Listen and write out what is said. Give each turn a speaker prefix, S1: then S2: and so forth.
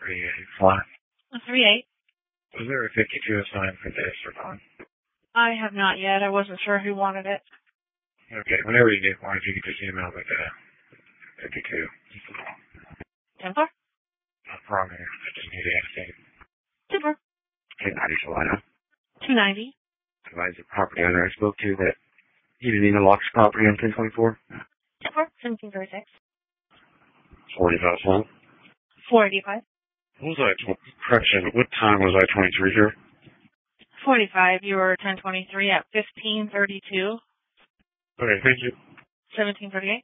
S1: 38 flat.
S2: 38.
S1: Was there a 52 assigned for this or not?
S2: I have not yet. I wasn't sure who wanted it.
S1: Okay, whenever you get one, if you could just email me the 52.
S2: 10-4?
S1: No problem. I just need to ask you.
S2: 2-4.
S1: Okay, 90 Solana.
S2: 290.
S1: Advise the property owner I spoke to that he didn't need to lock his property on 1024.
S2: 2-4. 1736.
S1: 45 cents.
S2: 485.
S1: What was I? Correction. What time was I 23 here?
S2: 45. You were 1023 at 1532.
S1: Okay, thank you.
S2: 1738.